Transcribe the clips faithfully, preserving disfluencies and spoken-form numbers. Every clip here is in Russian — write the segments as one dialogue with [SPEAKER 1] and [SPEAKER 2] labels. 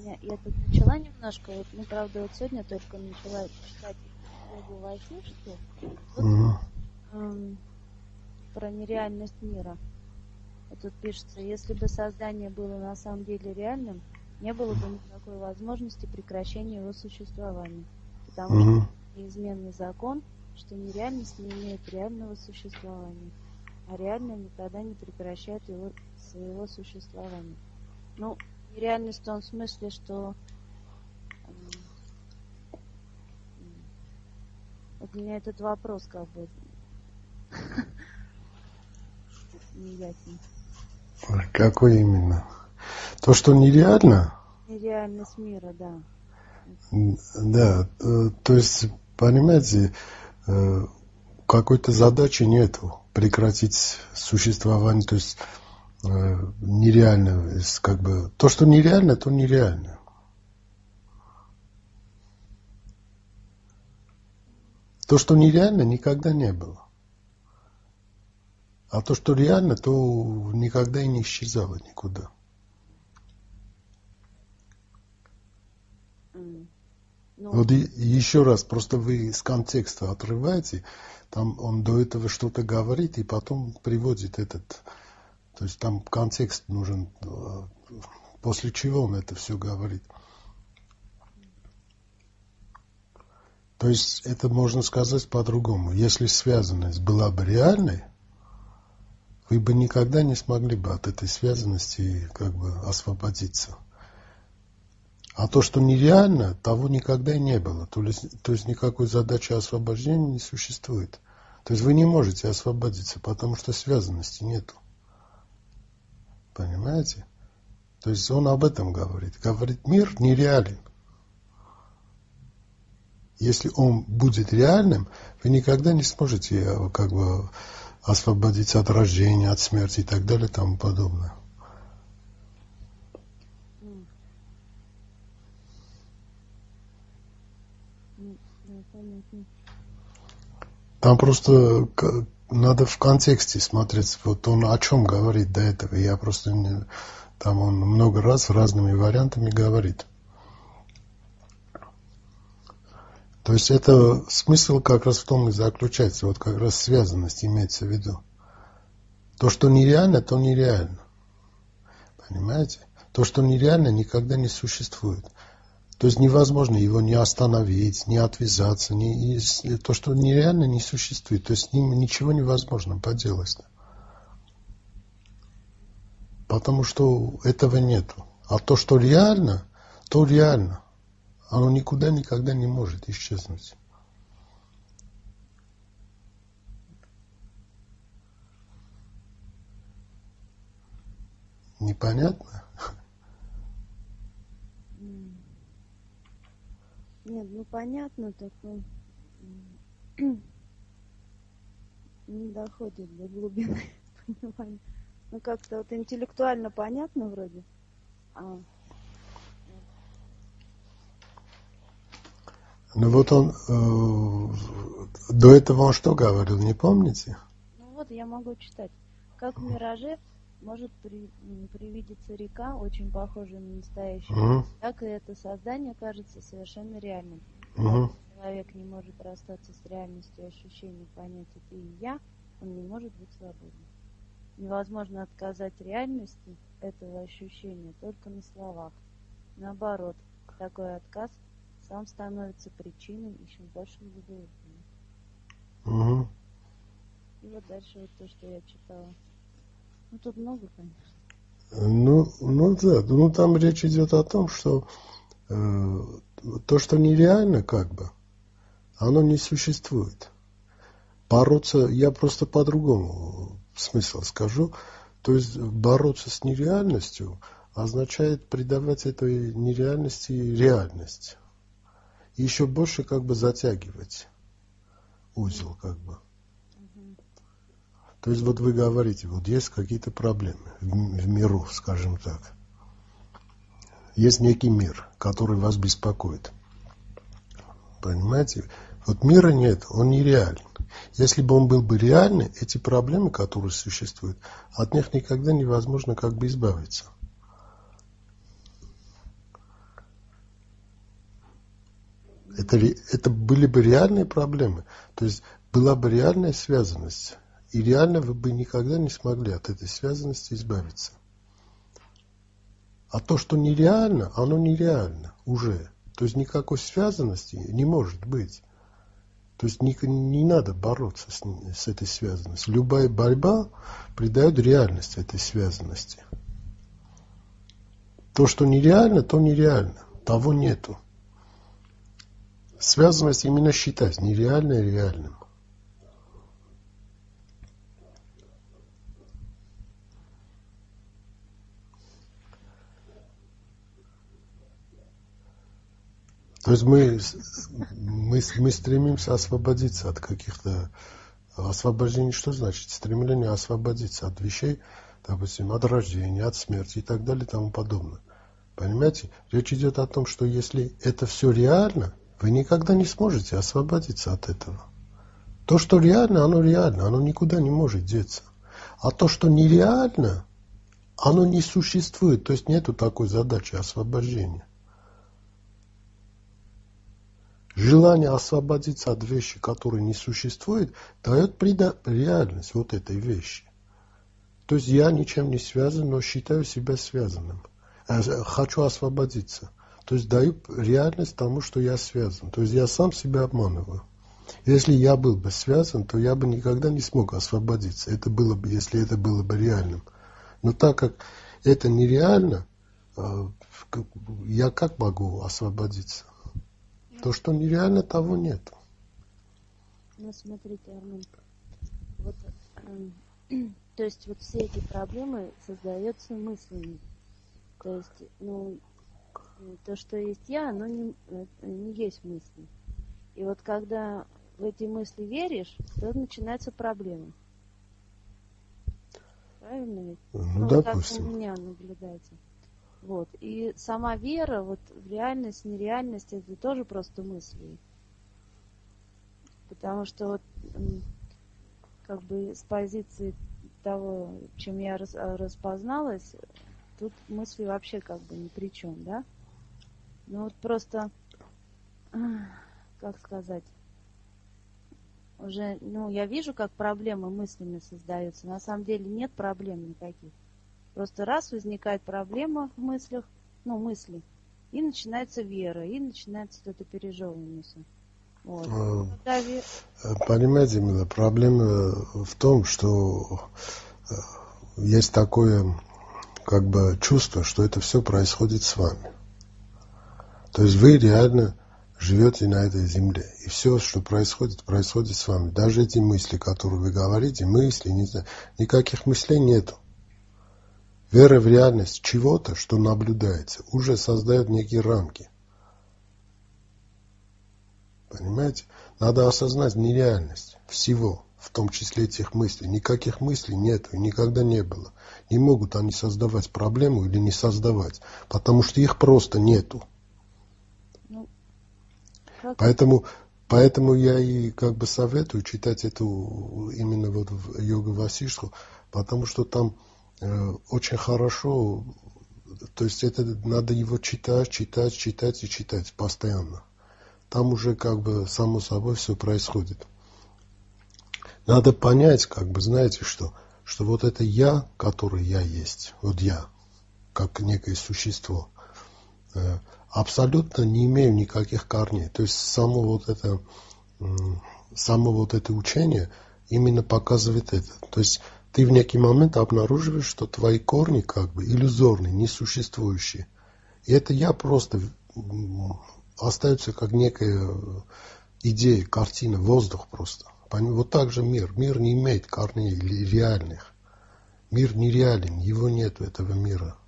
[SPEAKER 1] меня, я тут начала немножко, вот, ну, правда, вот сегодня только начала читать Йогу Васиштху, тут
[SPEAKER 2] Угу.
[SPEAKER 1] эм, про нереальность мира. Вот тут пишется, если бы создание было на самом деле реальным, не было бы никакой возможности прекращения его существования, потому что
[SPEAKER 2] Угу.
[SPEAKER 1] неизменный закон, что нереальность не имеет реального существования, а реальное никогда не прекращает его, своего существования. Ну, нереальность в том смысле, что эм, вот у меня этот вопрос как бы не ясен.
[SPEAKER 2] Какой именно? То, что нереально?
[SPEAKER 1] Нереальность мира, да.
[SPEAKER 2] Да, э, то есть, понимаете, э, какой-то задачи нету прекратить существование, то есть э, нереально, есть как бы то, что нереально, то нереально. То, что нереально, никогда не было. А то, что реально, то никогда и не исчезало никуда.
[SPEAKER 1] М. Ну,
[SPEAKER 2] Вот и, еще раз, просто вы с контекста отрываете, там он до этого что-то говорит и потом приводит этот, то есть там контекст нужен, после чего он это все говорит. То есть это можно сказать по-другому. Если связанность была бы реальной, вы бы никогда не смогли бы от этой связанности как бы освободиться. А то, что нереально, того никогда и не было. То есть, то есть никакой задачи освобождения не существует. То есть вы не можете освободиться, потому что связанности нету. Понимаете? То есть он об этом говорит. Говорит, мир нереален. Если он будет реальным, вы никогда не сможете как бы освободиться от рождения, от смерти и так далее и тому подобное.
[SPEAKER 1] м. М, да, понятно.
[SPEAKER 2] Там просто надо в контексте смотреть. Вот он о чем говорит до этого. Я просто не... Там он много раз разными вариантами говорит. То есть это смысл как раз в том и заключается. Вот как раз связанность имеется в виду. То, что нереально, то нереально. Понимаете? То, что нереально, никогда не существует. То есть невозможно его не остановить, не отвязаться. Не, то, что нереально, не существует. То есть с ним ничего невозможно поделать. Потому что этого нету. А то, что реально, то реально. Оно никуда никогда не может исчезнуть. Непонятно?
[SPEAKER 1] М. Нет, ну понятно, так ну, м, не доходит до глубины понимания. Ну как-то вот интеллектуально понятно вроде. А,
[SPEAKER 2] Ну вот он э, до этого он что говорил, не помните?
[SPEAKER 1] ну вот я могу читать. Как в мираже может при, м, привидеться река, очень похожая на настоящую,
[SPEAKER 2] Угу,
[SPEAKER 1] так и это создание кажется совершенно реальным.
[SPEAKER 2] угу,
[SPEAKER 1] Человек не может расстаться с реальностью ощущения понятия «ты» и «я», он не может быть свободным. Невозможно отказать реальности этого ощущения только на словах. Наоборот, такой отказ сам становится причиной еще большего заблуждения.
[SPEAKER 2] угу.
[SPEAKER 1] И вот дальше вот то, что я читала. Ну, тут много, конечно.
[SPEAKER 2] Ну, ну да, ну там речь идет о том, что э, то, что нереально, как бы, оно не существует. Бороться, я просто по-другому смысл скажу. То есть бороться с нереальностью означает придавать этой нереальности реальность. И еще больше как бы затягивать узел, как бы.
[SPEAKER 1] Угу.
[SPEAKER 2] То есть вот вы говорите, вот есть какие-то проблемы в, в миру, скажем так. Есть некий мир, который вас беспокоит. Понимаете? Вот мира нет, он нереален. Если бы он был бы реальный, эти проблемы, которые существуют, от них никогда невозможно как бы избавиться. Это, это были бы реальные проблемы. То есть была бы реальная связанность. И реально вы бы никогда не смогли от этой связанности избавиться. А то, что нереально, оно нереально уже. То есть никакой связанности не может быть. То есть не, не надо бороться с, с этой связанностью. Любая борьба придает реальность этой связанности. То, что нереально, то нереально. Того нету. Связанность именно считать нереальное реальным. То есть мы, мы, мы стремимся освободиться от каких-то... Освобождение что значит? Стремление освободиться от вещей, допустим, от рождения, от смерти и так далее и тому подобное. Понимаете? Речь идет о том, что если это все реально, вы никогда не сможете освободиться от этого. То, что реально, оно реально, оно никуда не может деться. А то, что нереально, оно не существует. То есть нету такой задачи освобождения. Желание освободиться от вещи, которые не существуют, дает реальность вот этой вещи. То есть я ничем не связан, но считаю себя связанным. Хочу освободиться. То есть даю реальность тому, что я связан. То есть я сам себя обманываю. Если я был бы связан, то я бы никогда не смог освободиться. Это было бы, если это было бы реальным. Но так как это нереально, я как могу освободиться? То, что нереально, того нет.
[SPEAKER 1] Ну, смотрите, Армен, вот, э, то есть вот все эти проблемы создаются мыслями. То есть, ну, то, что есть я, оно не, не есть мысли. И вот когда в эти мысли веришь, то начинаются проблемы. Правильно ведь?
[SPEAKER 2] Ну,
[SPEAKER 1] ну
[SPEAKER 2] допустим.
[SPEAKER 1] Как у меня наблюдается. Вот. И сама вера вот в реальность, нереальность, это тоже просто мысли. Потому что вот как бы с позиции того, чем я рас, распозналась, тут мысли вообще как бы ни при чем, да? Ну вот просто, как сказать, уже, ну, я вижу, как проблемы мыслями создаются. На самом деле нет проблем никаких. Просто раз возникает проблема в мыслях, ну, мысли, и начинается вера, и начинается это пережевывание. Вот.
[SPEAKER 2] А, понимаете, Мила, проблема в том, что есть такое как бы чувство, что это все происходит с вами. То есть вы реально живете на этой земле. И все, что происходит, происходит с вами. Даже эти мысли, которые вы говорите, мысли, не знаю, никаких мыслей нету. Вера в реальность чего-то, что наблюдается, уже создает некие рамки. Понимаете? Надо осознать нереальность всего, в том числе этих мыслей. Никаких мыслей нету и никогда не было. Не могут они создавать проблему или не создавать, потому что их просто нету. Ну, поэтому, поэтому я и как бы советую читать эту именно вот в Йога Васиштху, потому что там очень хорошо, то есть это надо его читать, читать, читать и читать постоянно. Там уже как бы само собой все происходит. Надо понять, как бы, знаете что, что вот это я, который я есть, вот я, как некое существо, абсолютно не имею никаких корней. То есть само вот это, само вот это учение именно показывает это. То есть ты в некий момент обнаруживаешь, что твои корни как бы иллюзорные, несуществующие. И это я просто остается как некая идея, картина, воздух просто. Вот так же мир. Мир не имеет корней реальных. Мир нереален, его нету, этого мира.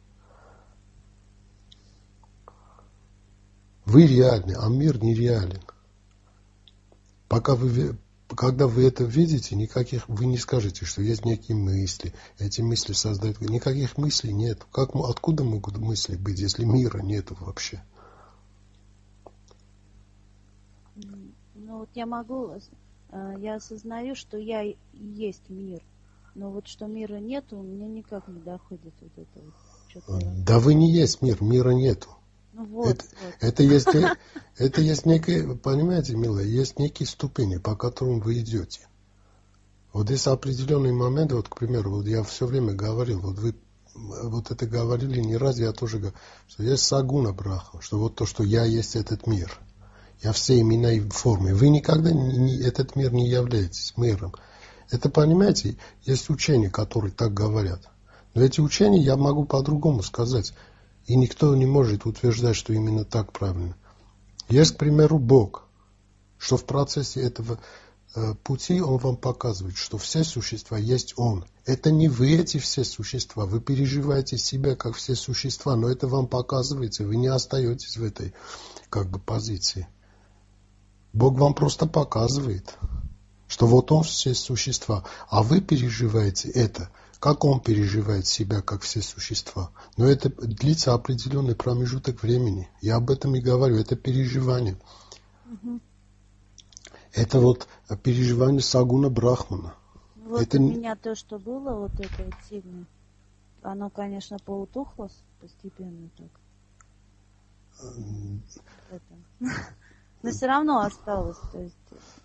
[SPEAKER 2] Вы реальны, а мир нереален. Пока вы... Когда вы это видите, никаких, вы не скажете, что есть некие мысли. Эти мысли создают... Никаких мыслей нет. Как, откуда могут мысли быть, если мира нету вообще?
[SPEAKER 1] Ну вот я могу... Я осознаю, что я и есть мир. Но вот что мира нету, у меня никак не доходит вот это вот.
[SPEAKER 2] Да вы не есть мир, мира нету.
[SPEAKER 1] Ну вот,
[SPEAKER 2] Это,
[SPEAKER 1] вот.
[SPEAKER 2] это, есть, это есть некое, понимаете, милая, есть, это есть некое, понимаете, милая, есть некие ступени, по которым вы идете. Вот есть определенный момент, вот, к примеру, вот я все время говорил, вот вы вот это говорили не раз, я тоже говорю, что есть сагуна брахма, что вот то, что я есть этот мир. Я все имена и формы. Вы никогда не, не, этот мир не являетесь миром. Это, понимаете, есть учения, которые так говорят. Но эти учения я могу по-другому сказать. И никто не может утверждать, что именно так правильно. Есть, к примеру, Бог, что в процессе этого э, пути Он вам показывает, что все существа есть Он. Это не вы эти все существа. Вы переживаете себя как все существа, но это вам показывается. Вы не остаетесь в этой как бы позиции. Бог вам просто показывает, что вот Он все существа, а вы переживаете это, как Он переживает себя, как все существа. Но это длится определенный промежуток времени. Я об этом и говорю, это переживание.
[SPEAKER 1] Угу.
[SPEAKER 2] Это вот переживание сагуна брахмана.
[SPEAKER 1] Вот
[SPEAKER 2] это...
[SPEAKER 1] у меня то, что было, вот это вот сильно, оно, конечно, поутухло постепенно так. Это. Но все равно осталось, то есть...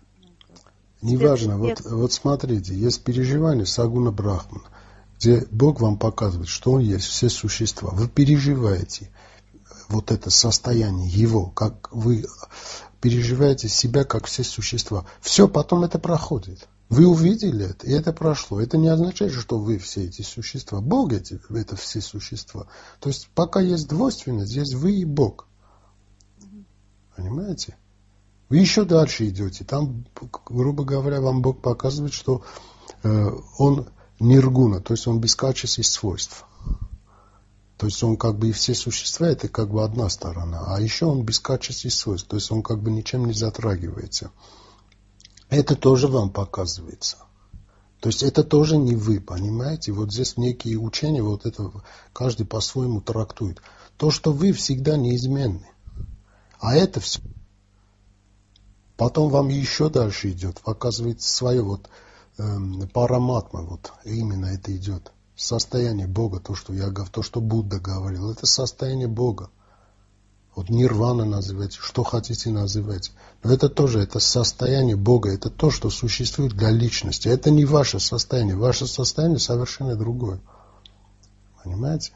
[SPEAKER 2] Неважно, вот, вот смотрите, есть переживание сагуна брахмана, где Бог вам показывает, что Он есть, все существа. Вы переживаете вот это состояние Его, как вы переживаете себя, как все существа. Все, потом это проходит. Вы увидели это, и это прошло. Это не означает, что вы все эти существа. Бог эти, это все существа. То есть пока есть двойственность, есть вы и Бог. Понимаете? Вы еще дальше идете. Там, грубо говоря, вам Бог показывает, что э, Он ниргуна, то есть Он без качеств и свойств. То есть Он как бы и все существа, это как бы одна сторона. А еще Он без качеств и свойств, то есть Он как бы ничем не затрагивается. Это тоже вам показывается. То есть это тоже не вы, понимаете? Вот здесь некие учения, вот это каждый по-своему трактует. То, что вы всегда неизменны. А это все... Потом вам еще дальше идет, показывает свое вот э, параматма, вот именно это идет. Состояние Бога, то, что я говорю, то, что Будда говорил, это состояние Бога. Вот нирвана называйте, что хотите называть. Но это тоже, это состояние Бога, это то, что существует для личности. Это не ваше состояние, ваше состояние совершенно другое. Понимаете?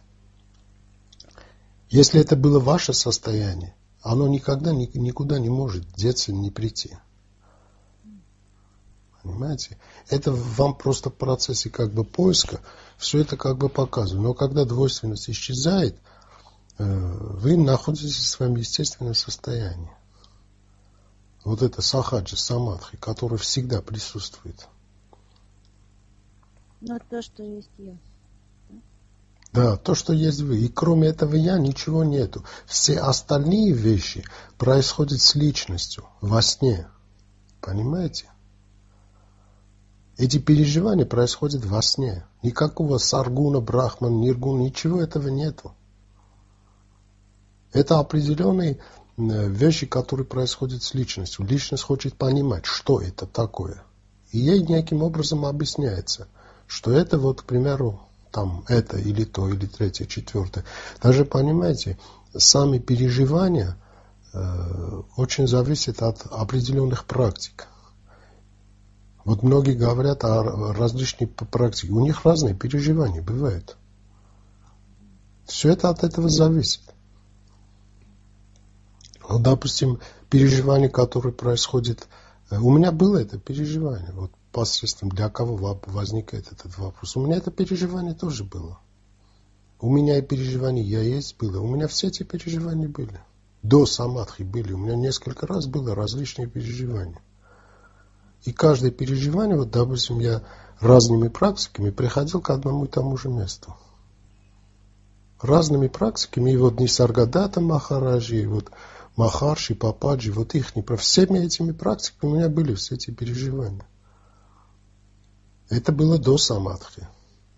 [SPEAKER 2] Если это было ваше состояние, оно никогда никуда не может деться, не прийти. Понимаете? Это вам просто в процессе как бы поиска все это как бы показывает. Но когда двойственность исчезает, вы находитесь в своем естественном состоянии. Вот это сахаджа, самадхи, который всегда присутствует.
[SPEAKER 1] Но то, что есть я.
[SPEAKER 2] Да, то, что есть вы. И кроме этого я ничего нету. Все остальные вещи происходят с личностью, во сне. Понимаете? Эти переживания происходят во сне. Никакого саргуна, брахман, ниргуна, ничего этого нету. Это определенные вещи, которые происходят с личностью. Личность хочет понимать, что это такое. И ей неким образом объясняется, что это вот, к примеру, там это или то, или третье, четвертое. Даже, понимаете, сами переживания э, очень зависят от определенных практик. Вот многие говорят о различных практиках. У них разные переживания бывают. Все это от этого зависит. Вот, допустим, переживание, которое происходит... У меня было это переживание. Вот посредством для кого возникает этот вопрос. У меня это переживание тоже было. У меня и переживание я есть было. У меня все эти переживания были. До самадхи были. У меня несколько раз было различные переживания. И каждое переживание, вот, допустим, я разными практиками приходил к одному и тому же месту. Разными практиками. И вот Нисаргадата Махараджи, и вот Махарши, Пападжи, вот их не про всеми этими практиками у меня были все эти переживания. Это было до самадхи.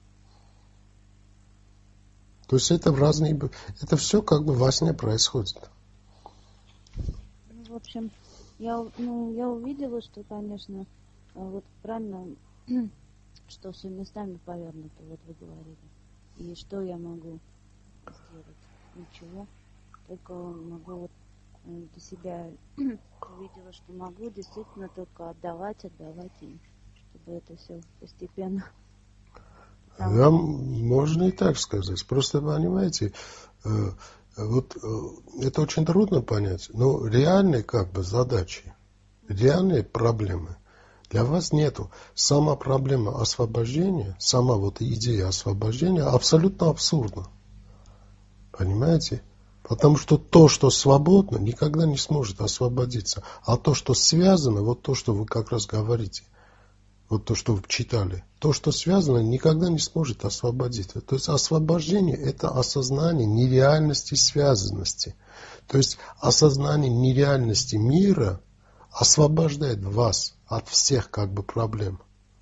[SPEAKER 2] То есть это в разные... Это все как бы во сне происходит.
[SPEAKER 1] Ну, в общем, я, ну, я увидела, что, конечно, вот правильно, что все местами повернуто, вот вы говорили. И что я могу сделать? Ничего. только могу вот э, для себя увидела, что могу действительно только отдавать, отдавать им, чтобы это все постепенно. Потому
[SPEAKER 2] Да,
[SPEAKER 1] что
[SPEAKER 2] можно и так сказать. Просто понимаете, э, вот э, это очень трудно понять, но реальные как бы задачи, реальные проблемы для вас нету. Сама проблема освобождения, сама вот идея освобождения абсолютно абсурдна. Понимаете? Потому что то, что свободно, никогда не сможет освободиться. А то, что связано, вот то, что вы как раз говорите, вот то, что вы читали, то, что связано, никогда не сможет освободиться. То есть освобождение – это осознание нереальности связанности. То есть осознание нереальности мира освобождает вас от всех как бы проблем.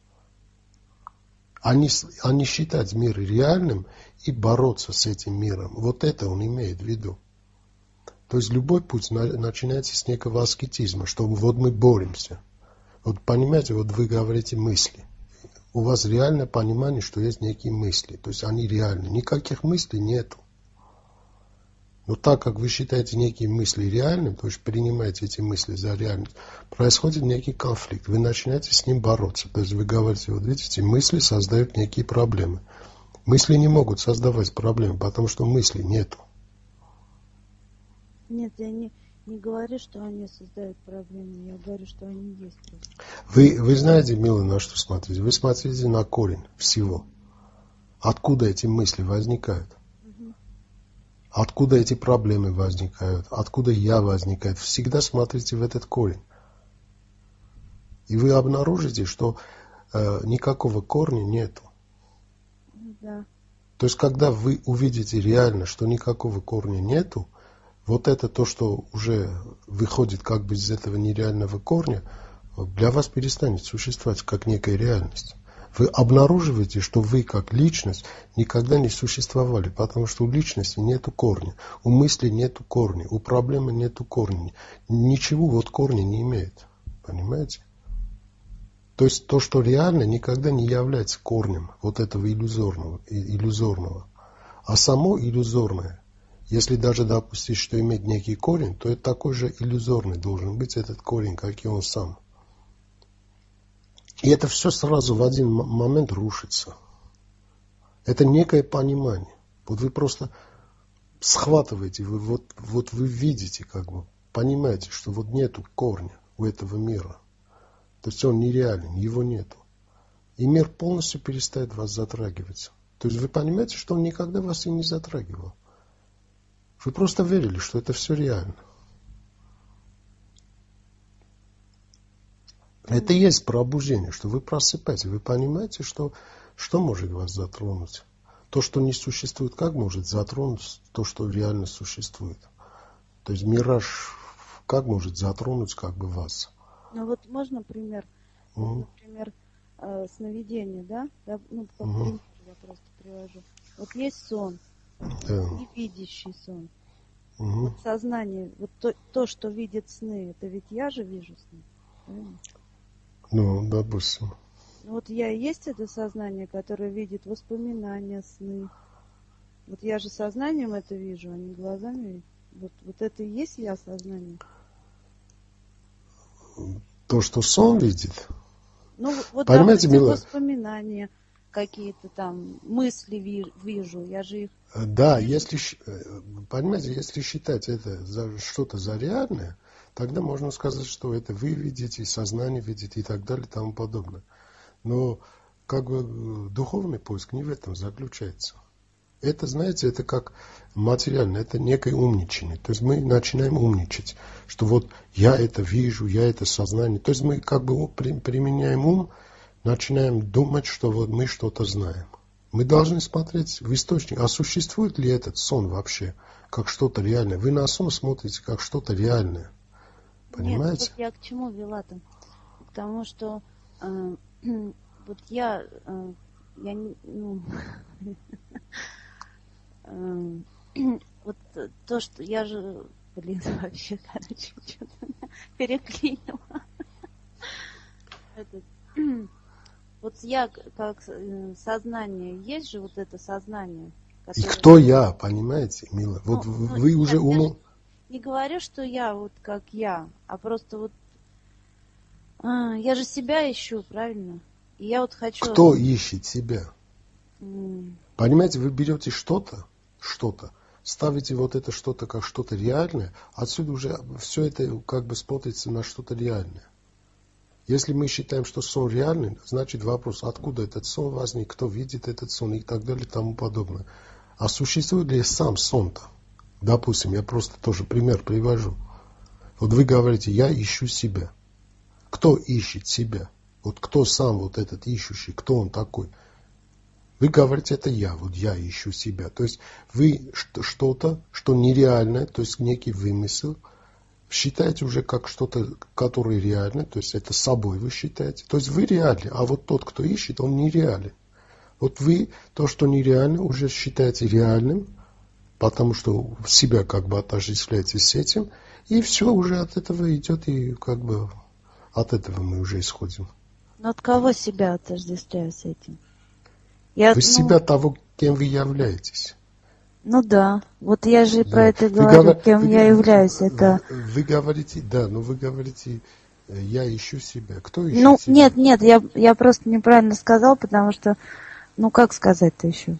[SPEAKER 2] А не, а не считать мир реальным и бороться с этим миром. Вот это он имеет в виду. То есть любой путь начинается с некого аскетизма, что вот мы боремся. Вот понимаете, вот вы говорите мысли. У вас реальное понимание, что есть некие мысли. То есть они реальны. Никаких мыслей нету. Но так как вы считаете некие мысли реальными, то есть принимаете эти мысли за реальность, происходит некий конфликт. Вы начинаете с ним бороться. То есть вы говорите, вот видите, мысли создают некие проблемы. Мысли не могут создавать проблемы, потому что мыслей нету.
[SPEAKER 1] нет, я не, не говорю, что они создают проблемы, я говорю, что они есть просто.
[SPEAKER 2] Вы, вы знаете, милый, на что смотрите? Вы смотрите на корень всего. Откуда эти мысли возникают?
[SPEAKER 1] Угу.
[SPEAKER 2] Откуда эти проблемы возникают? Откуда я возникает? Всегда смотрите в этот корень. И вы обнаружите, что э, никакого корня нету.
[SPEAKER 1] Да.
[SPEAKER 2] То есть, когда вы увидите реально, что никакого корня нету, вот это то, что уже выходит как бы из этого нереального корня, для вас перестанет существовать как некая реальность. Вы обнаруживаете, что вы как личность никогда не существовали, потому что у личности нету корня, у мысли нету корня, у проблемы нету корня. Ничего вот корня не имеет. Понимаете? То есть то, что реально, никогда не является корнем вот этого иллюзорного. иллюзорного. А само иллюзорное, если даже допустить, что имеет некий корень, то это такой же иллюзорный должен быть этот корень, как и он сам. И это все сразу в один момент рушится. Это некое понимание. Вот вы просто схватываете, вы, вот, вот вы видите, как бы, понимаете, что вот нету корня у этого мира. То есть он нереален, его нету. И мир полностью перестает вас затрагивать. То есть вы понимаете, что он никогда вас и не затрагивал. Вы просто верили, что это все реально. Это и есть пробуждение, что вы просыпаетесь, вы понимаете, что, что может вас затронуть. То, что не существует, как может затронуть то, что реально существует. То есть мираж, как может затронуть как бы вас.
[SPEAKER 1] Ну вот можно пример?
[SPEAKER 2] Mm.
[SPEAKER 1] Вот, например, э, сновидение, да? Я, ну, как
[SPEAKER 2] Mm-hmm.
[SPEAKER 1] пример я просто привожу. Вот есть сон,
[SPEAKER 2] Yeah.
[SPEAKER 1] невидящий сон.
[SPEAKER 2] Mm-hmm.
[SPEAKER 1] Вот сознание, вот то, то, что видит сны, это ведь я же вижу сны. Правильно?
[SPEAKER 2] Ну, допустим.
[SPEAKER 1] Вот я и есть это сознание, которое видит воспоминания, сны. Вот я же сознанием это вижу, а не глазами. Вот, вот это и есть я сознание.
[SPEAKER 2] То, что сон видит?
[SPEAKER 1] Ну, вот,
[SPEAKER 2] понимаете,
[SPEAKER 1] допустим,
[SPEAKER 2] милая?
[SPEAKER 1] Воспоминания, какие-то там мысли вижу, я же их...
[SPEAKER 2] Да, если, понимаете, если считать это за что-то за реальное, тогда можно сказать, что это вы видите, сознание видит и так далее и тому подобное. Но как бы духовный поиск не в этом заключается. Это, знаете, это как материально, это некое умничание. То есть мы начинаем умничать, что вот я это вижу, я это сознание. То есть мы как бы применяем ум, начинаем думать, что вот мы что-то знаем. Мы должны смотреть в источник, а существует ли этот сон вообще, как что-то реальное. Вы на сон смотрите, как что-то реальное. Понимаете?
[SPEAKER 1] Нет, вот я к чему вела-то? К тому, что э, вот я, э, я ну, э, вот то, что я же, блин, вообще, короче, что-то переклинила. Этот, вот я как сознание, есть же вот это сознание,
[SPEAKER 2] И кто я, понимаете, Мила? Вот
[SPEAKER 1] Ну, ну,
[SPEAKER 2] вы
[SPEAKER 1] нет,
[SPEAKER 2] уже
[SPEAKER 1] я
[SPEAKER 2] уму...
[SPEAKER 1] же не говорю, что я вот как я, а просто вот а, я же себя ищу, правильно? И я вот хочу...
[SPEAKER 2] Кто ищет себя?
[SPEAKER 1] М.
[SPEAKER 2] Понимаете, вы берете что-то, что-то, ставите вот это что-то как что-то реальное, отсюда уже все это как бы смотрится на что-то реальное. Если мы считаем, что сон реальный, значит вопрос, откуда этот сон возник, кто видит этот сон и так далее и тому подобное. А существует ли сам сон-то? Допустим, я просто тоже пример привожу. Вот вы говорите, я ищу себя. Кто ищет себя? Вот кто сам вот этот ищущий, кто он такой? Вы говорите, это я, вот я ищу себя. То есть вы что-то, что нереальное, то есть некий вымысел, считаете уже как что-то, которое реально, то есть это собой вы считаете. То есть вы реальны, а вот тот, кто ищет, он нереален. Вот вы то, что нереально, уже считаете реальным, потому что себя как бы отождествляете с этим, и все уже от этого идет, и как бы от этого мы уже исходим.
[SPEAKER 1] Но от кого себя отождествляю с этим? Я,
[SPEAKER 2] Вы
[SPEAKER 1] ну,
[SPEAKER 2] себя того, кем вы являетесь.
[SPEAKER 1] Ну да, вот я же
[SPEAKER 2] Да.
[SPEAKER 1] про это
[SPEAKER 2] Вы
[SPEAKER 1] говорю,
[SPEAKER 2] говор-
[SPEAKER 1] кем
[SPEAKER 2] вы,
[SPEAKER 1] я являюсь. Это...
[SPEAKER 2] вы, вы говорите, да, но вы говорите, я ищу себя. Кто ищет
[SPEAKER 1] Ну,
[SPEAKER 2] себя?
[SPEAKER 1] нет, нет, я, я просто неправильно сказал, потому что, ну как сказать-то еще?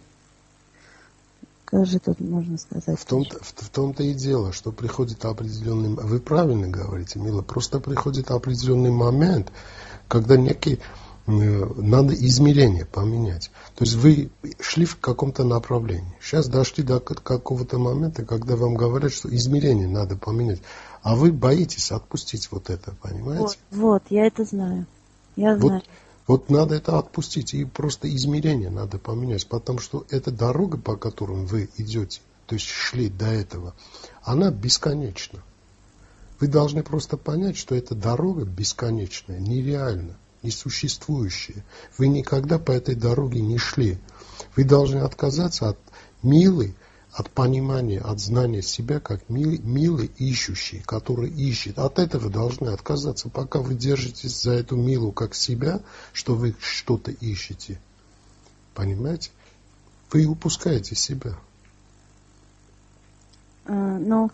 [SPEAKER 1] Как же тут можно сказать?
[SPEAKER 2] В том-то, в, в том-то и дело, что приходит определенный... Вы правильно говорите, Мила, просто приходит определенный момент, когда некий... Надо измерение поменять. То есть вы шли в каком-то направлении. Сейчас дошли до какого-то момента, когда вам говорят, что измерение надо поменять. А вы боитесь отпустить вот это, понимаете?
[SPEAKER 1] Вот, вот я это знаю. Я
[SPEAKER 2] вот,
[SPEAKER 1] знаю.
[SPEAKER 2] Вот надо это отпустить. И просто измерение надо поменять. Потому что эта дорога, по которой вы идете, то есть шли до этого, она бесконечна. Вы должны просто понять, что эта дорога бесконечная, нереальна. Несуществующие. Вы никогда по этой дороге не шли. Вы должны отказаться от милой, от понимания, от знания себя, как милый, милый ищущий, который ищет. От этого должны отказаться, пока вы держитесь за эту милу как себя, что вы что-то ищете. Понимаете? Вы упускаете себя.
[SPEAKER 1] А, ну...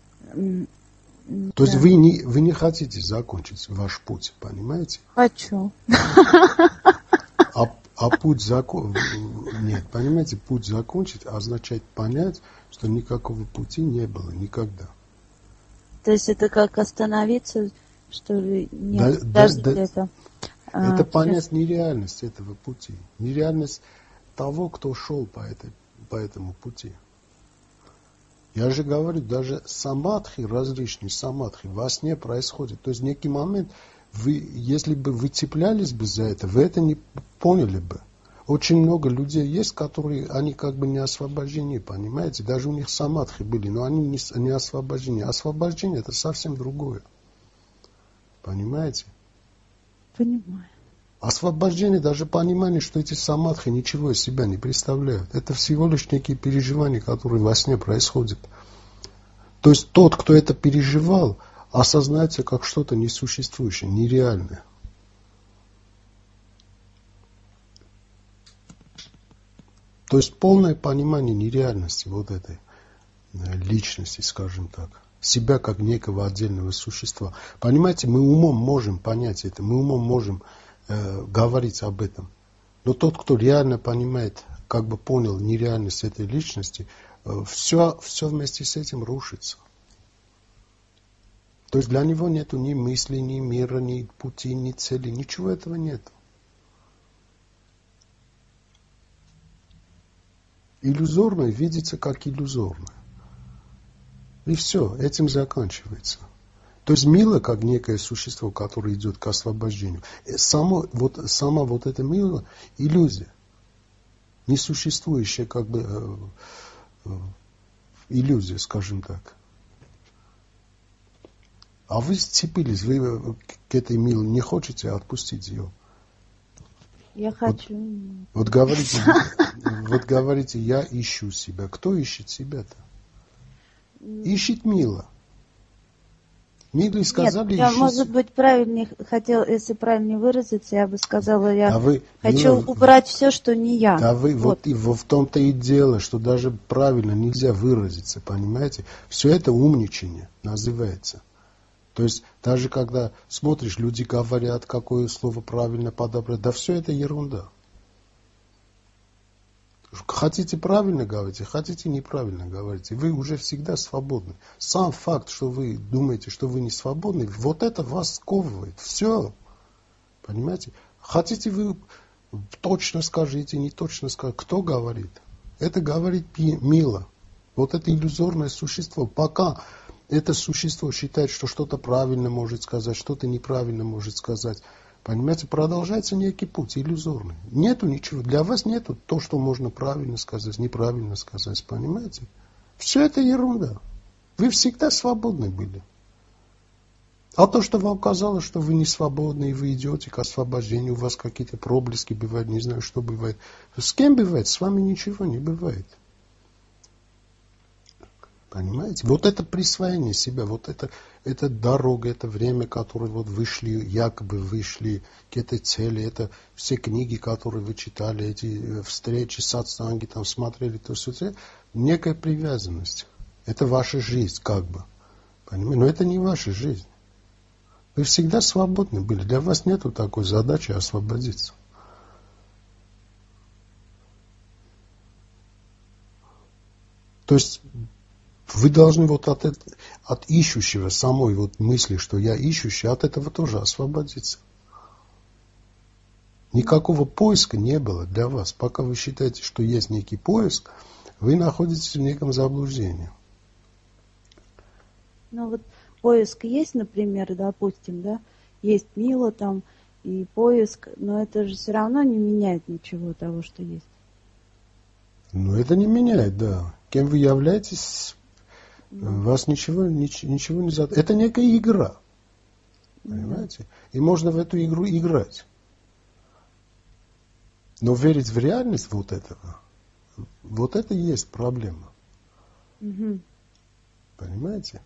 [SPEAKER 2] То есть да. вы, не, вы не хотите закончить ваш путь, понимаете?
[SPEAKER 1] Хочу.
[SPEAKER 2] А, а путь закон... Нет, понимаете, путь закончить означает понять, что никакого пути не было никогда.
[SPEAKER 1] То есть это как остановиться, что ли? Нет,
[SPEAKER 2] да,
[SPEAKER 1] даже
[SPEAKER 2] да,
[SPEAKER 1] это...
[SPEAKER 2] Да, это
[SPEAKER 1] а,
[SPEAKER 2] понять нереальность этого пути. Нереальность того, кто шел по, этой, по этому пути. Я же говорю, даже самадхи, различные самадхи во сне происходят. То есть в некий момент, вы, если бы вы цеплялись бы за это, вы это не поняли бы. Очень много людей есть, которые, они как бы не освобождены, понимаете? Даже у них самадхи были, но они не, не освобождены. Освобождение это совсем другое. Понимаете?
[SPEAKER 1] Понимаю.
[SPEAKER 2] Освобождение, даже понимание, что эти самадхи ничего из себя не представляют. Это всего лишь некие переживания, которые во сне происходят. То есть тот, кто это переживал, осознается как что-то несуществующее, нереальное. То есть полное понимание нереальности вот этой личности, скажем так. Себя как некого отдельного существа. Понимаете, мы умом можем понять это, мы умом можем э, говорить об этом. Но тот, кто реально понимает, как бы понял нереальность этой личности, э, все, все вместе с этим рушится. То есть для него нету ни мысли, ни мира, ни пути, ни цели, ничего этого нет. Иллюзорное видится как иллюзорное. И все, этим заканчивается. То есть мило, как некое существо, которое идет к освобождению, само, вот, сама вот эта мило иллюзия, несуществующая как бы э, э, иллюзия, скажем так. А вы сцепились, вы к этой миле не хотите отпустить ее.
[SPEAKER 1] Я хочу.
[SPEAKER 2] Вот, вот говорите, вот говорите, я ищу себя. Кто ищет себя-то? Ищет мило. Милые сказали,
[SPEAKER 1] Нет, я,
[SPEAKER 2] ищи...
[SPEAKER 1] может быть, правильнее хотел, если правильнее выразиться, я бы сказала, я
[SPEAKER 2] а вы,
[SPEAKER 1] хочу
[SPEAKER 2] Мила,
[SPEAKER 1] убрать все, что не я.
[SPEAKER 2] да вы,
[SPEAKER 1] Вот.
[SPEAKER 2] вот и в том-то и дело, что даже правильно нельзя выразиться, понимаете? Все это умничание называется. То есть даже когда смотришь, люди говорят, какое слово правильно подобрать, да все это ерунда. Хотите правильно говорите, хотите неправильно говорите. Вы уже всегда свободны. Сам факт, что вы думаете, что вы не свободны, вот это вас сковывает. Все. Понимаете? Хотите вы точно скажите, не точно скажите. Кто говорит? Это говорит Мила. Вот это иллюзорное существо. Пока это существо считает, что что-то правильно может сказать, что-то неправильно может сказать. Понимаете, продолжается некий путь иллюзорный. Нету ничего. Для вас нету то, что можно правильно сказать, неправильно сказать. Понимаете? Все это ерунда. Вы всегда свободны были. А то, что вам казалось, что вы не свободны, и вы идете к освобождению, у вас какие-то проблески бывают, не знаю, что бывает. С кем бывает? С вами ничего не бывает. Понимаете? Вот это присвоение себя, вот это, это дорога, это время, которое вот вышли, якобы вышли к этой цели, это все книги, которые вы читали, эти встречи, сатсанги, там смотрели, то все, некая привязанность. Это ваша жизнь, как бы. Понимаете? Но это не ваша жизнь. Вы всегда свободны были. Для вас нету такой задачи освободиться. То есть вы должны вот от, от ищущего самой вот мысли, что я ищущий, от этого тоже освободиться. Никакого поиска не было для вас. Пока вы считаете, что есть некий поиск, вы находитесь в неком заблуждении.
[SPEAKER 1] Ну вот поиск есть, например, допустим, да, есть Мила там и поиск, но это же все равно не меняет ничего того, что есть.
[SPEAKER 2] Ну, это не меняет, да. Кем вы являетесь, ну. Вас ничего, ничего, ничего не зад... Это некая игра. Понимаете? Да. И можно в эту игру играть. Но верить в реальность вот этого, вот это и есть проблема.
[SPEAKER 1] Угу.
[SPEAKER 2] Понимаете?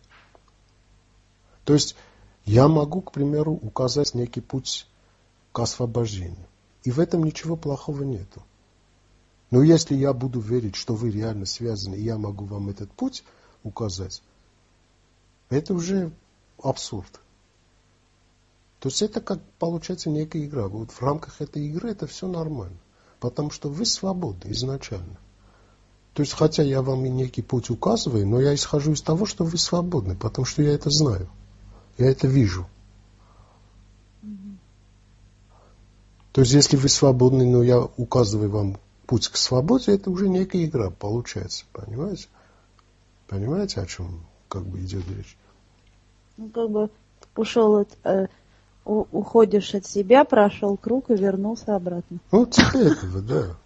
[SPEAKER 2] То есть я могу, к примеру, указать некий путь к освобождению. И в этом ничего плохого нету. Но если я буду верить, что вы реально связаны, и я могу вам этот путь указать, это уже абсурд. То есть это как получается некая игра. Вот в рамках этой игры это все нормально. Потому что вы свободны изначально. То есть хотя я вам и некий путь указываю, но я исхожу из того, что вы свободны, потому что я это знаю. Я это вижу. Mm-hmm. То есть если вы свободны, но я указываю вам путь к свободе, это уже некая игра получается. Понимаете? Понимаете, о чем как бы идет речь?
[SPEAKER 1] Ну, как бы ушел от, э, у, уходишь от себя, прошел круг и вернулся обратно.
[SPEAKER 2] Вот типа этого, да.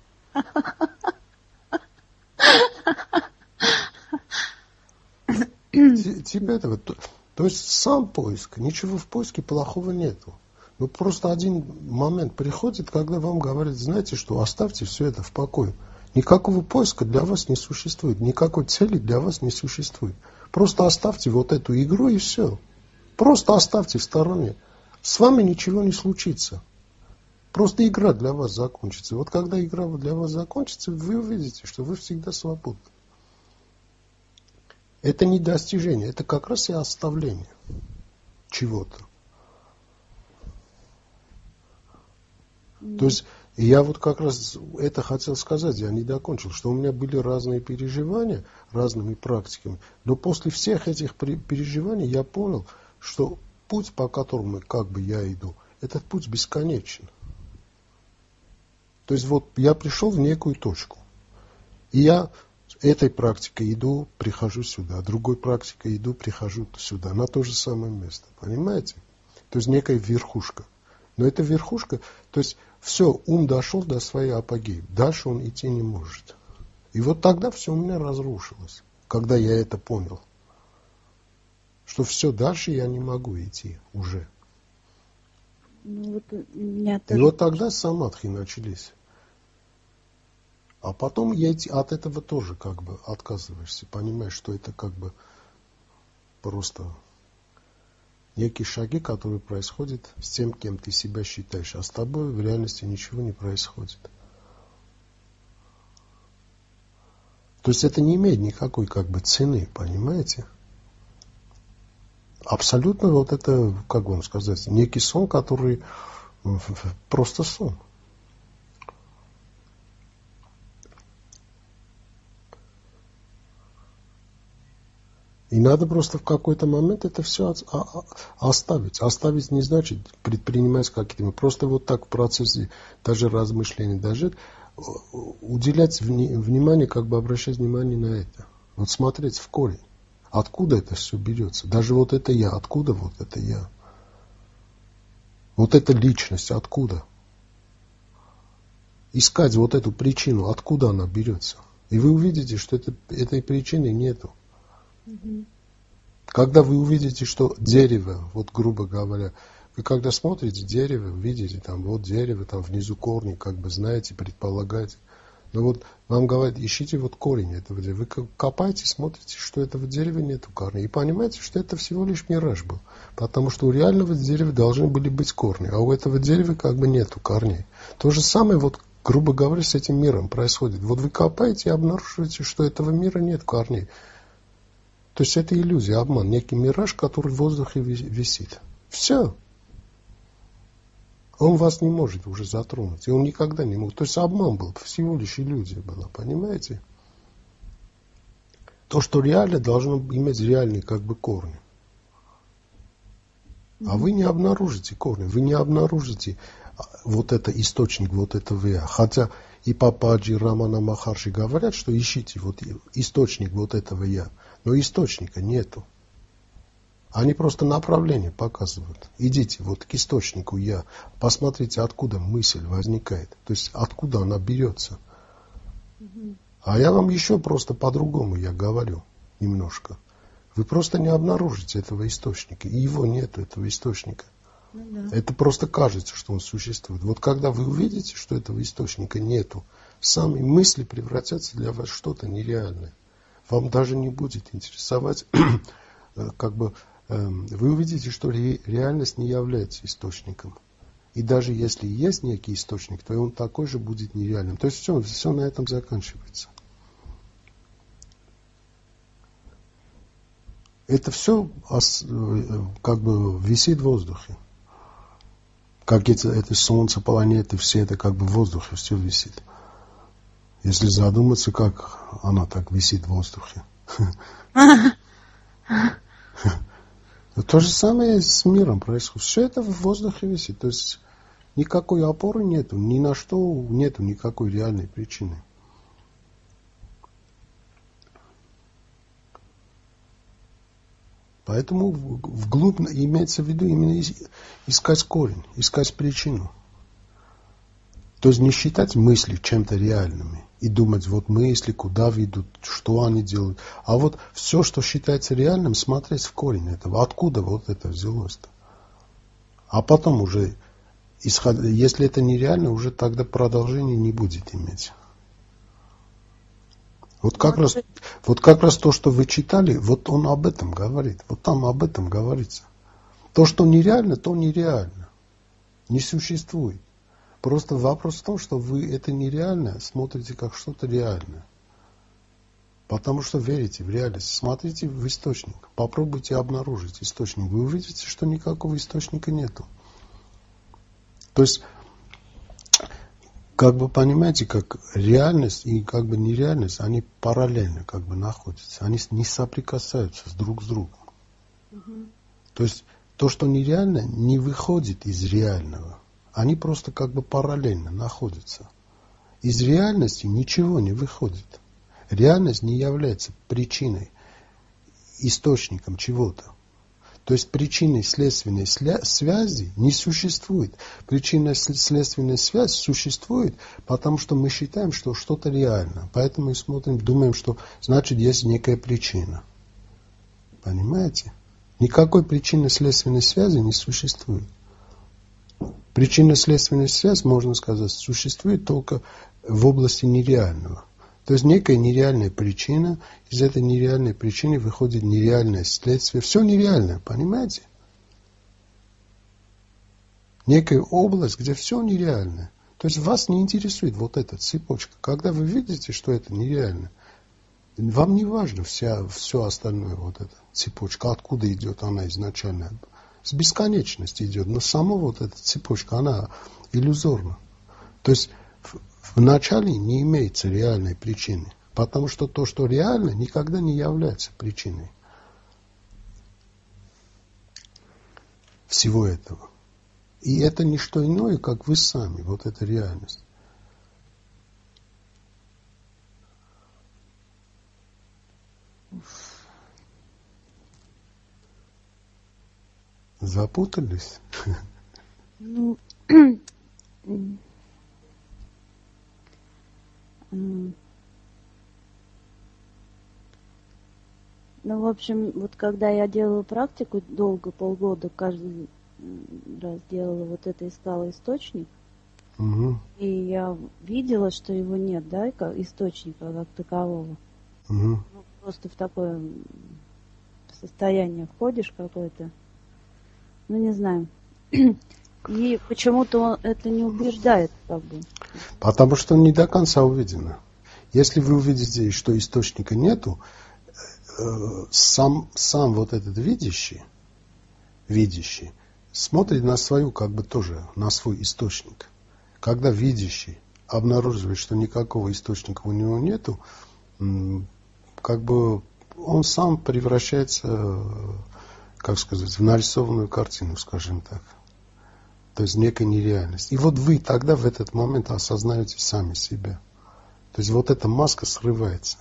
[SPEAKER 2] Типа этого. То есть сам поиск, ничего в поиске плохого нету. Но просто один момент приходит, когда вам говорят, знаете что, оставьте все это в покое. Никакого поиска для вас не существует, никакой цели для вас не существует. Просто оставьте вот эту игру и все. Просто оставьте в стороне. С вами ничего не случится. Просто игра для вас закончится. Вот когда игра для вас закончится, вы увидите, что вы всегда свободны. Это не достижение, это как раз и оставление чего-то. Mm. То есть я вот как раз это хотел сказать, я не докончил, что у меня были разные переживания, разными практиками, но после всех этих переживаний я понял, что путь, по которому как бы я иду, этот путь бесконечен. То есть вот я пришел в некую точку, и я этой практикой иду, прихожу сюда, другой практикой иду, прихожу сюда, на то же самое место. Понимаете? То есть некая верхушка. Но эта верхушка, то есть все, ум дошел до своей апогеи. Дальше он идти не может. И вот тогда все у меня разрушилось, когда я это понял. Что все, дальше я не могу идти уже.
[SPEAKER 1] Ну, вот у меня тоже...
[SPEAKER 2] И вот тогда самадхи начались. А потом я от этого тоже как бы отказываешься. Понимаешь, что это как бы просто некие шаги, которые происходят с тем, кем ты себя считаешь, а с тобой в реальности ничего не происходит. То есть это не имеет никакой как бы цены, понимаете? Абсолютно вот это, как вам сказать, некий сон, который просто сон. И надо просто в какой-то момент это все оставить. Оставить не значит предпринимать какие-то... Просто вот так в процессе даже размышлений, даже уделять внимание, как бы обращать внимание на это. Вот смотреть в корень. Откуда это все берется? Даже вот это я. Откуда вот это я? Вот эта личность. Откуда? Искать вот эту причину. Откуда она берется? И вы увидите, что это, этой причины нету. Когда вы увидите, что дерево, вот грубо говоря, вы когда смотрите дерево, видите там вот дерево, там внизу корни, как бы знаете, предполагаете. Но вот вам говорят, ищите вот корень этого дерева. Вы копаете, смотрите, что этого дерева нету корней. И понимаете, что это всего лишь мираж был. Потому что у реального дерева должны были быть корни, а у этого дерева как бы нету корней. То же самое, вот, грубо говоря, с этим миром происходит. Вот вы копаете и обнаруживаете, что этого мира нет корней. То есть это иллюзия, обман, некий мираж, который в воздухе висит. Все. Он вас не может уже затронуть. И он никогда не может. То есть обман был, всего лишь иллюзия была, понимаете? То, что реально, должно иметь реальные как бы корни. А вы не обнаружите корни, вы не обнаружите вот это источник вот этого я. Хотя и Пападжи, и Рамана Махарши говорят, что ищите вот источник вот этого я. Но источника нету. Они просто направление показывают. Идите вот к источнику я. Посмотрите, откуда мысль возникает. То есть откуда она берется. Mm-hmm. А я вам еще просто по-другому я говорю немножко. Вы просто не обнаружите этого источника. И его нету, этого источника. Mm-hmm. Это просто кажется, что он существует. Вот когда вы увидите, что этого источника нету, сами мысли превратятся для вас в что-то нереальное. Вам даже не будет интересовать, как бы, э, вы увидите, что ре, реальность не является источником. И даже если есть некий источник, то он такой же будет нереальным. То есть все, все на этом заканчивается. Это все как бы висит в воздухе. Как это, это солнце, планеты, все это как бы в воздухе все висит. Если задуматься, как она так висит в воздухе. То же самое с миром происходит. Все это в воздухе висит. То есть никакой опоры нету, ни на что нету никакой реальной причины. Поэтому вглубь имеется в виду именно искать корень, искать причину. То есть не считать мысли чем-то реальными и думать, вот мысли, куда ведут, что они делают. А вот все, что считается реальным, смотреть в корень этого. Откуда вот это взялось-то? А потом уже, исход... если это нереально, уже тогда продолжения не будет иметь. Вот как, раз, вот как раз то, что вы читали, вот он об этом говорит. Вот там об этом говорится. То, что нереально, то нереально. Не существует. Просто вопрос в том, что вы это нереально смотрите как что-то реальное. Потому что верите в реальность. Смотрите в источник. Попробуйте обнаружить источник. Вы увидите, что никакого источника нету. То есть, как бы понимаете, как реальность и как бы нереальность, они параллельно как бы находятся. Они не соприкасаются с друг с другом. Угу. То есть, то, что нереально, не выходит из реального. Они просто как бы параллельно находятся. Из реальности ничего не выходит. Реальность не является причиной, источником чего-то. То есть причиной следственной связи не существует. Причинная следственная связь существует, потому что мы считаем, что что-то реально. Поэтому мы смотрим, думаем, что значит есть некая причина. Понимаете? Никакой причинной следственной связи не существует. Причинно-следственная связь, можно сказать, существует только в области нереального. То есть некая нереальная причина, из этой нереальной причины выходит нереальное следствие. Все нереальное, понимаете? некая область, где все нереально. То есть вас не интересует вот эта цепочка. Когда вы видите, что это нереально, вам не важно вся, все остальное, вот эта цепочка, откуда идет она изначально. С бесконечности идет, но сама вот эта цепочка, она иллюзорна. То есть в, в начале не имеется реальной причины, потому что то, что реально, никогда не является причиной всего этого. И это не что иное, как вы сами, вот эта реальность. Запутались?
[SPEAKER 1] Ну, ну, в общем, вот когда я делала практику долго, полгода, каждый раз делала вот это, искала источник,
[SPEAKER 2] угу.
[SPEAKER 1] и я видела, что его нет, да, как источника как такового.
[SPEAKER 2] Угу.
[SPEAKER 1] Ну, просто в такое состояние входишь какое-то, ну, не знаю. И почему-то он это не убеждает, как бы.
[SPEAKER 2] Потому что не до конца увидено. Если вы увидите, что источника нету, сам, сам вот этот видящий, видящий смотрит на свою, как бы тоже, на свой источник. Когда видящий обнаруживает, что никакого источника у него нету, как бы он сам превращается, как сказать, в нарисованную картину, скажем так. То есть некая нереальность. И вот вы тогда в этот момент осознаете сами себя. То есть вот эта маска срывается.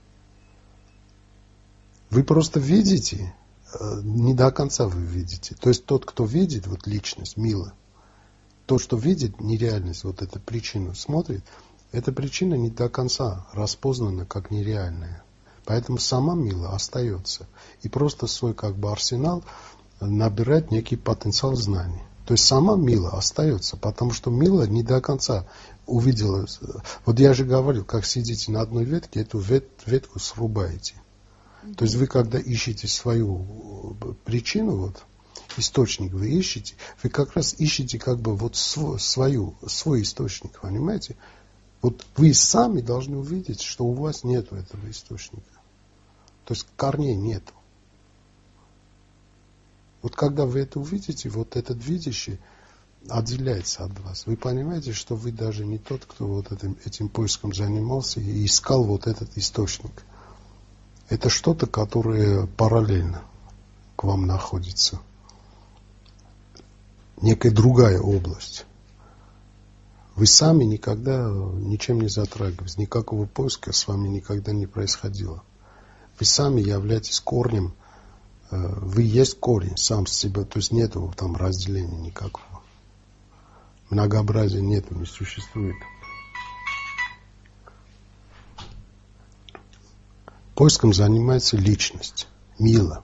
[SPEAKER 2] Вы просто видите, не до конца вы видите. То есть тот, кто видит, вот личность, Мила, то, что видит нереальность, вот эту причину смотрит, эта причина не до конца распознана как нереальная. Поэтому сама Мила остается. И просто свой как бы арсенал набирает некий потенциал знаний. То есть сама Мила остается, потому что Мила не до конца увидела. Вот я же говорил, как сидите на одной ветке, эту вет, ветку срубаете. Mm-hmm. То есть вы, когда ищете свою причину, вот, источник вы ищете, вы как раз ищете как бы вот свой, свою, свой источник, понимаете? Вот вы сами должны увидеть, что у вас нету этого источника. То есть корней нету. Вот когда вы это увидите, вот этот видящий отделяется от вас. Вы понимаете, что вы даже не тот, кто вот этим, этим поиском занимался и искал вот этот источник. Это что-то, которое параллельно к вам находится. Некая другая область. Вы сами никогда ничем не затрагивались, никакого поиска с вами никогда не происходило. Вы сами являетесь корнем. Вы есть корень сам с себя, то есть нету там разделения никакого. Многообразия нету, не существует. Поиском занимается личность, Мила.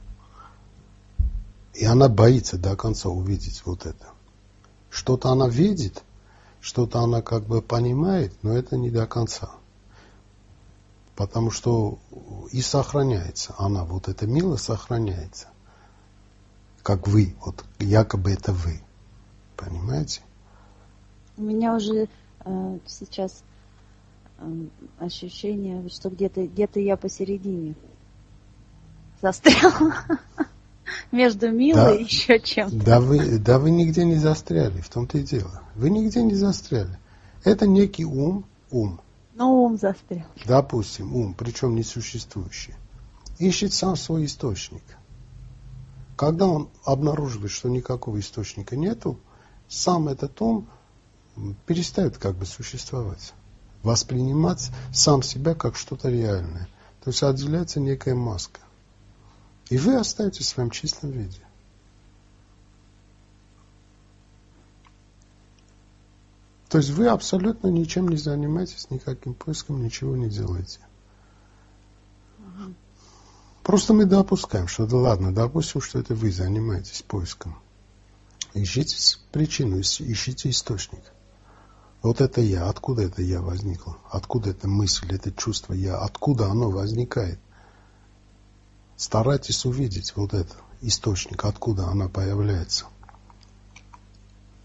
[SPEAKER 2] И она боится до конца увидеть вот это. Что-то она видит, что-то она как бы понимает, но это не до конца. Потому что и сохраняется она, вот эта Мила сохраняется. Как вы, вот якобы это вы. Понимаете?
[SPEAKER 1] У меня уже э, сейчас э, ощущение, что где-то где-то я посередине застряла. Между Милой
[SPEAKER 2] да,
[SPEAKER 1] и еще чем-то.
[SPEAKER 2] Да вы, да вы нигде не застряли, в том-то и дело. Вы нигде не застряли. Это некий ум, ум.
[SPEAKER 1] Но ум застрял.
[SPEAKER 2] Допустим, ум, причем несуществующий, ищет сам свой источник. Когда он обнаруживает, что никакого источника нету, сам этот ум перестает как бы существовать. Воспринимать сам себя как что-то реальное. То есть отделяется некая маска. И вы остаетесь в своем чистом виде. То есть вы абсолютно ничем не занимаетесь, никаким поиском, ничего не делаете. Угу. Просто мы допускаем, что да ладно, допустим, что это вы занимаетесь поиском. Ищите причину, ищите источник. Вот это я, откуда это я возникло? Откуда эта мысль, это чувство я, откуда оно возникает? Старайтесь увидеть вот этот источник, откуда она появляется.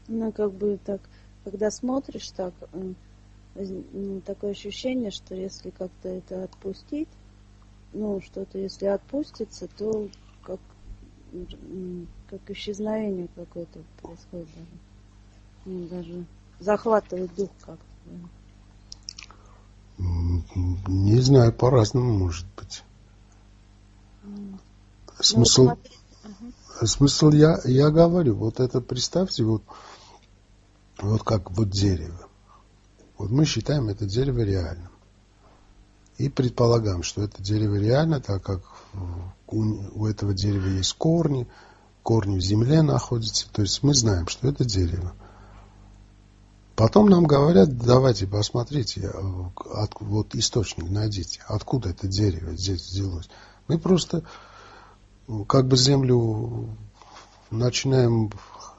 [SPEAKER 1] Ну, как бы так, когда смотришь так, ну, такое ощущение, что если как-то это отпустить, ну, что-то если отпустится, то как, как исчезновение какое-то происходит даже. Ну, даже захватывает дух как-то.
[SPEAKER 2] Не знаю, по-разному может быть.
[SPEAKER 1] Mm.
[SPEAKER 2] Смысл,
[SPEAKER 1] ну, uh-huh.
[SPEAKER 2] смысл я, я говорю, вот это представьте, вот, вот как вот дерево. Вот мы считаем это дерево реальным. И предполагаем, что это дерево реально, так как у, у этого дерева есть корни, корни в земле находятся. То есть мы знаем, что это дерево. Потом нам говорят, давайте посмотрите, от, вот источник найдите, откуда это дерево здесь взялось. Мы просто как бы землю начинаем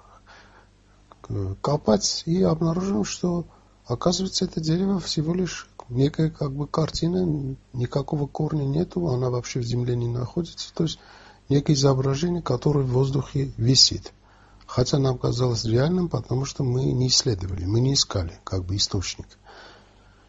[SPEAKER 2] копать и обнаружим, что оказывается это дерево всего лишь некая как бы картина, никакого корня нету, она вообще в земле не находится, то есть некое изображение, которое в воздухе висит. Хотя нам казалось реальным, потому что мы не исследовали, мы не искали как бы источник.